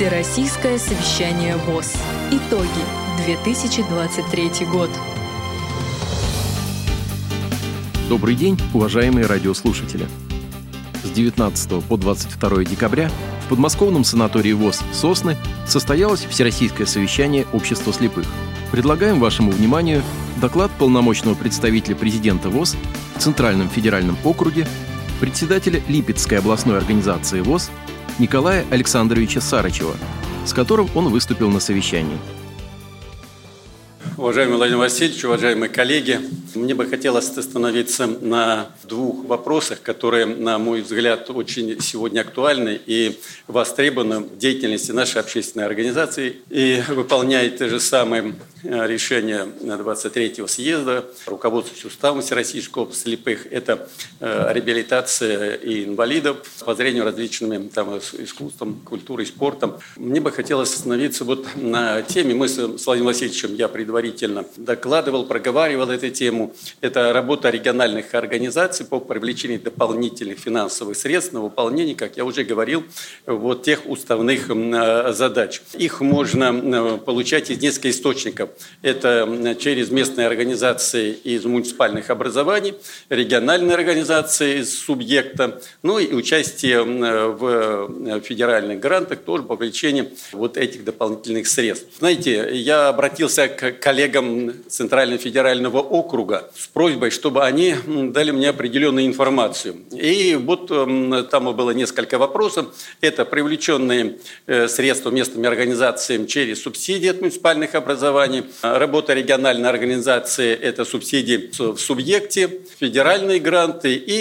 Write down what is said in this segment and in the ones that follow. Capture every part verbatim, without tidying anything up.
Всероссийское совещание ВОС. Итоги. две тысячи двадцать третий год. Добрый день, уважаемые радиослушатели. С девятнадцатого по двадцать второе декабря в подмосковном санатории ВОС «Сосны» состоялось Всероссийское совещание Общества слепых. Предлагаем вашему вниманию доклад полномочного представителя президента ВОС в Центральном федеральном округе, председателя Липецкой областной организации ВОС Николая Александровича Сарычева, с которым он выступил на совещании. Уважаемый Владимир Васильевич, уважаемые коллеги, мне бы хотелось остановиться на двух вопросах, которые, на мой взгляд, очень сегодня актуальны и востребованы в деятельности нашей общественной организации. И выполняет те же самые решения двадцать третьего съезда, руководствующего уставом Всероссийского общества слепых. Это реабилитация и инвалидов по зрению различными там, искусством, культурой, спортом. Мне бы хотелось остановиться вот на теме. Мы с Владимиром Васильевичем, я предварительно докладывал, проговаривал эту тему. Это работа региональных организаций по привлечению дополнительных финансовых средств на выполнение, как я уже говорил, вот тех уставных задач. Их можно получать из нескольких источников. Это через местные организации из муниципальных образований, региональные организации из субъекта, ну и участие в федеральных грантах тоже по привлечению вот этих дополнительных средств. Знаете, я обратился к коллегам Центрального федерального округа с просьбой, чтобы они дали мне определенную информацию. И вот там было несколько вопросов. Это привлеченные средства местными организациями через субсидии от муниципальных образований. Работа региональной организации – это субсидии в субъекте, федеральные гранты и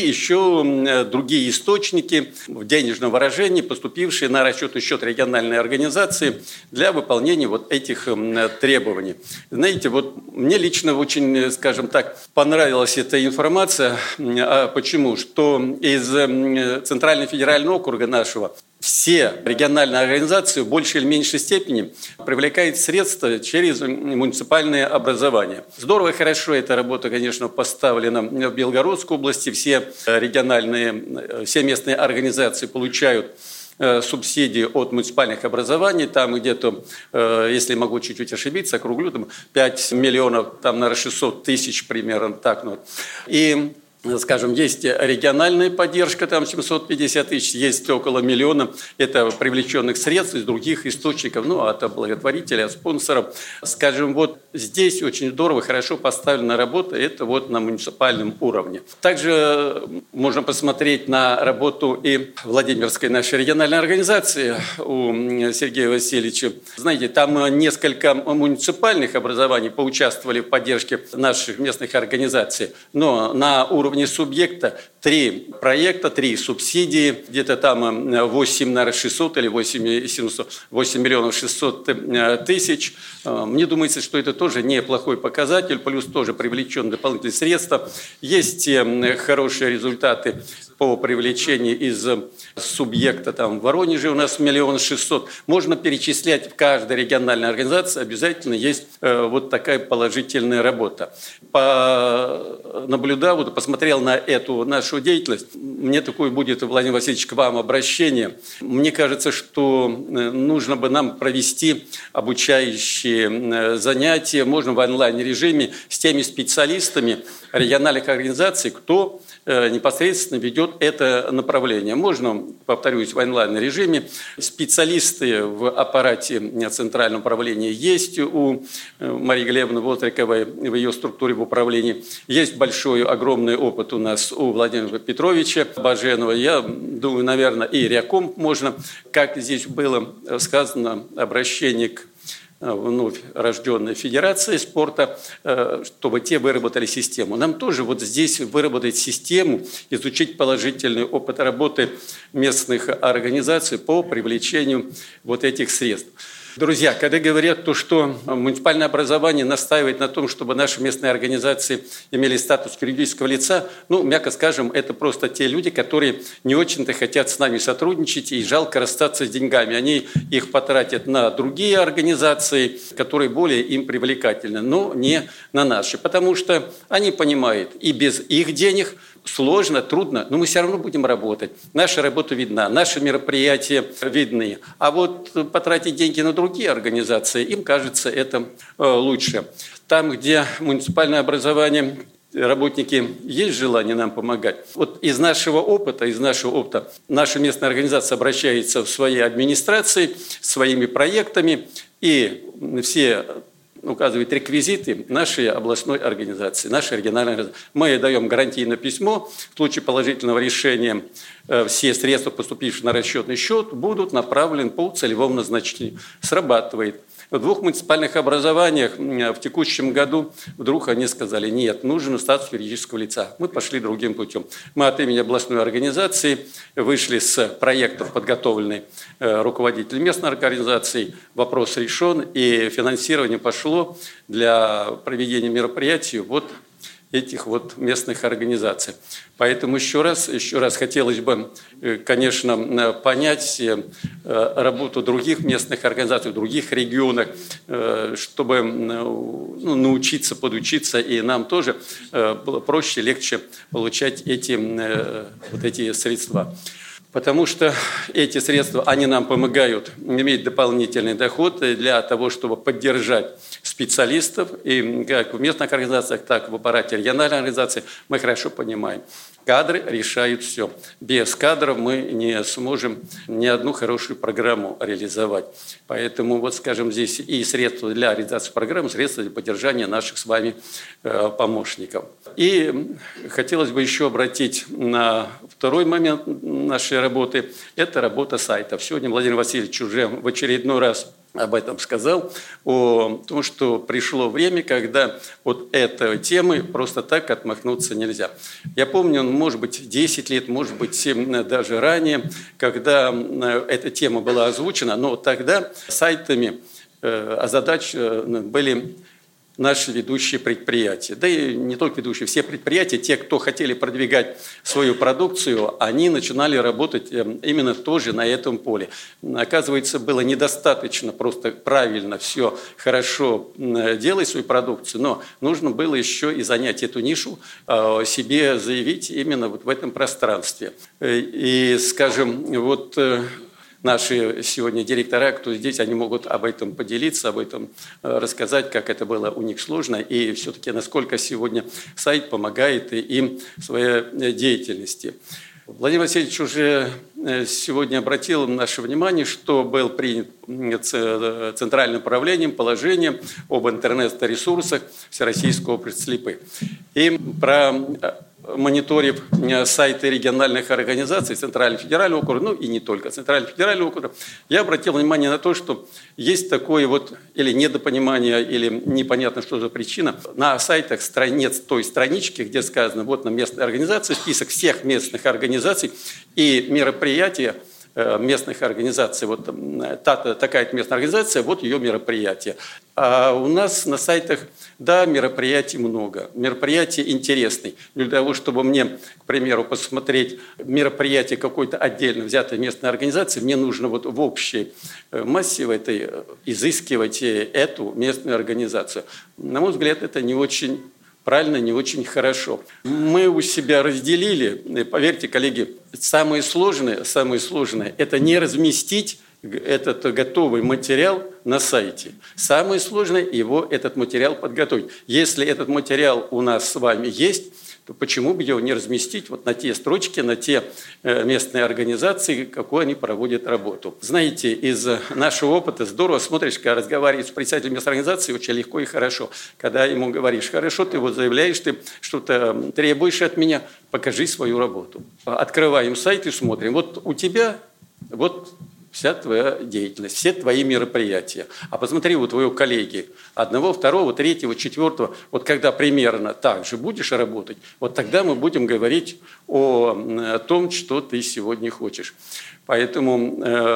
еще другие источники в денежном выражении, поступившие на расчетный счет региональной организации для выполнения вот этих требований. Знаете, вот мне лично очень, скажем так, понравилась эта информация. А почему? Что из Центрального федерального округа нашего все региональные организации в большей или меньшей степени привлекают средства через муниципальные образования. Здорово и хорошо эта работа, конечно, поставлена в Белгородской области. Все региональные, все местные организации получают субсидии от муниципальных образований, там где-то, если могу чуть-чуть ошибиться, округлю, там пять миллионов, там, наверное, шестьсот тысяч примерно, так, ну. И скажем, есть региональная поддержка, там семьсот пятьдесят тысяч, есть около миллиона, это привлеченных средств из других источников, ну, от благотворителей, от спонсоров. Скажем, вот здесь очень здорово, хорошо поставлена работа, это вот на муниципальном уровне. Также можно посмотреть на работу и Владимирской нашей региональной организации у Сергея Васильевича. Знаете, там несколько муниципальных образований поучаствовали в поддержке наших местных организаций, но на уровне уровне субъекта три проекта, три субсидии, где-то там восемь, наверное, шестьсот или восемь миллионов шестьсот тысяч. Мне думается, что это тоже неплохой показатель, плюс тоже привлечен дополнительные средства. Есть хорошие результаты по привлечению из субъекта, там в Воронеже у нас миллион шестьсот. Можно перечислять в каждой региональной организации, обязательно есть вот такая положительная работа. По наблюдав, вот, посмотрел на эту нашу деятельность, мне такое будет, Владимир Васильевич, к вам обращение. Мне кажется, что нужно бы нам провести обучающие занятия, можно в онлайн-режиме, с теми специалистами региональных организаций, кто непосредственно ведет это направление. Можно, повторюсь, в онлайн-режиме. Специалисты в аппарате Центрального управления есть у Марии Глебовны Вотриковой в ее структуре в управлении. Есть большой, огромный опыт у нас у Владимира Петровича Баженова. Я думаю, наверное, и Ряком можно, как здесь было сказано, обращение к вновь рожденной Федерации спорта, чтобы те выработали систему. Нам тоже вот здесь выработать систему, изучить положительный опыт работы местных организаций по привлечению вот этих средств. Друзья, когда говорят то, что муниципальное образование настаивает на том, чтобы наши местные организации имели статус юридического лица, ну, мягко скажем, это просто те люди, которые не очень-то хотят с нами сотрудничать и жалко расстаться с деньгами. Они их потратят на другие организации, которые более им привлекательны, но не на наши. Потому что они понимают, и без их денег сложно, трудно, но мы все равно будем работать. Наша работа видна, наши мероприятия видны. А вот потратить деньги на другие организации, им кажется это лучше. Там, где муниципальное образование, работники, есть желание нам помогать. Вот из нашего опыта, из нашего опыта, наша местная организация обращается в свои администрации своими проектами, и все указывает реквизиты нашей областной организации, нашей региональной организации. Мы даем гарантийное письмо. В случае положительного решения все средства, поступившие на расчетный счет, будут направлены по целевому назначению. Срабатывает. В двух муниципальных образованиях в текущем году вдруг они сказали: нет, нужен статус юридического лица. Мы пошли другим путем. Мы от имени областной организации вышли с проектом, подготовленный руководителем местной организации. Вопрос решен, и финансирование пошло для проведения мероприятий вот этих вот местных организаций. Поэтому еще раз, еще раз хотелось бы, конечно, понять работу других местных организаций в других регионах, чтобы ну, научиться, подучиться, и нам тоже было проще, легче получать эти, вот эти средства. Потому что эти средства, они нам помогают иметь дополнительный доход для того, чтобы поддержать специалистов, и как в местных организациях, так и в аппарате региональной организации. Мы хорошо понимаем, кадры решают все. Без кадров мы не сможем ни одну хорошую программу реализовать. Поэтому, вот скажем, здесь и средства для реализации программы, средства для поддержания наших с вами помощников. И хотелось бы еще обратить на второй момент нашей работы. Это работа сайтов. Сегодня Владимир Васильевич уже в очередной раз об этом сказал, о том, что пришло время, когда от этой темы просто так отмахнуться нельзя. Я помню, может быть, десять лет, может быть, даже ранее, когда эта тема была озвучена, но тогда сайтами озадачены были наши ведущие предприятия. Да и не только ведущие, все предприятия, те, кто хотели продвигать свою продукцию, они начинали работать именно тоже на этом поле. Оказывается, было недостаточно просто правильно все хорошо делать свою продукцию, но нужно было еще и занять эту нишу, себе заявить именно вот в этом пространстве. И, скажем, вот наши сегодня директора, кто здесь, они могут об этом поделиться, об этом рассказать, как это было у них сложно, и все-таки насколько сегодня сайт помогает им в своей деятельности. Владимир Васильевич уже сегодня обратил наше внимание, что был принят Центральным управлением положение об интернет-ресурсах Всероссийского общества слепых. И про мониторив сайты региональных организаций Центрального федерального округа, ну и не только Центрального федерального округа, я обратил внимание на то, что есть такое вот или недопонимание, или непонятно, что за причина. На сайтах страниц той странички, где сказано, вот на местной организации, список всех местных организаций и мероприятия местных организаций, вот та, такая-то местная организация, вот ее мероприятие. А у нас на сайтах, да, мероприятий много, мероприятия интересные. Для того, чтобы мне, к примеру, посмотреть мероприятие какой-то отдельно взятой местной организации, мне нужно вот в общей массе в этой изыскивать эту местную организацию. На мой взгляд, это не очень правильно, не очень хорошо. Мы у себя разделили, поверьте, коллеги, самое сложное, самое сложное – это не разместить этот готовый материал на сайте. Самое сложное – его этот материал подготовить. Если этот материал у нас с вами есть, то почему бы его не разместить вот на те строчки, на те местные организации, какую они проводят работу. Знаете, из нашего опыта здорово смотришь, когда разговариваешь с представителем местной организации, очень легко и хорошо. Когда ему говоришь: хорошо, ты вот заявляешь, ты что-то требуешь от меня, покажи свою работу. Открываем сайт и смотрим. Вот у тебя вот вся твоя деятельность, все твои мероприятия. А посмотри у твоего коллеги, одного, второго, третьего, четвертого, вот когда примерно так же будешь работать, вот тогда мы будем говорить о, о том, что ты сегодня хочешь. Поэтому э,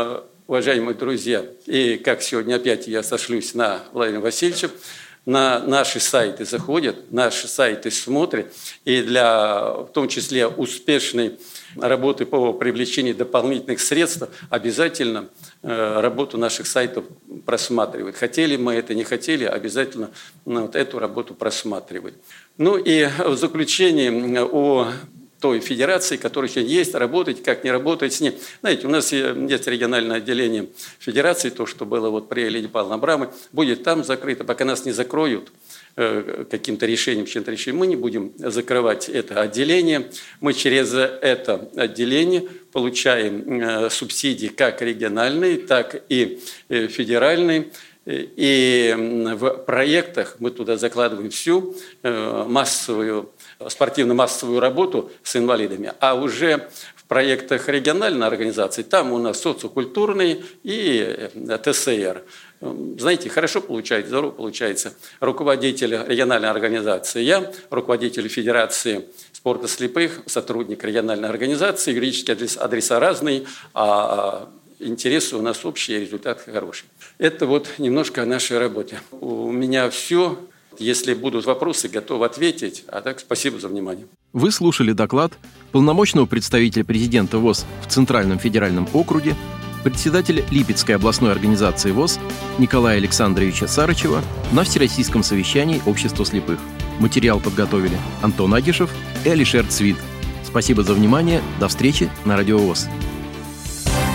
уважаемые друзья, и как сегодня опять я сошлюсь на Владимира Васильевича, на наши сайты заходят, наши сайты смотрят, и для, в том числе, успешной работы по привлечению дополнительных средств обязательно э, работу наших сайтов просматривают. Хотели мы это, не хотели, обязательно ну, вот эту работу просматривать. Ну и в заключение о той федерации, которая сегодня есть, работать, как не работать с ней. Знаете, у нас есть региональное отделение федерации, то, что было вот при Елене Павловне Абрамовой, будет там закрыто, пока нас не закроют э, каким-то решением, чем-то решением, мы не будем закрывать это отделение. Мы через это отделение получаем э, субсидии как региональные, так и э, федеральные. И в проектах мы туда закладываем всю э, массовую спортивно-массовую работу с инвалидами, а уже в проектах региональной организации, там у нас социокультурный и ТСР. Знаете, хорошо получается, здорово получается. Руководитель региональной организации я, руководитель Федерации спорта слепых, сотрудник региональной организации, юридические адреса разные, а интересы у нас общие, результат хороший. Это вот немножко о нашей работе. У меня все. Если будут вопросы, готов ответить. А так, спасибо за внимание. Вы слушали доклад полномочного представителя президента ВОС в Центральном федеральном округе, председателя Липецкой областной организации ВОС Николая Александровича Сарычева на Всероссийском совещании Общества слепых. Материал подготовили Антон Агишев и Алишер Цвит. Спасибо за внимание. До встречи на Радио ВОС.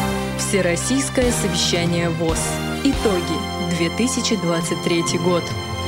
Всероссийское совещание ВОС. Итоги. две тысячи двадцать третий год.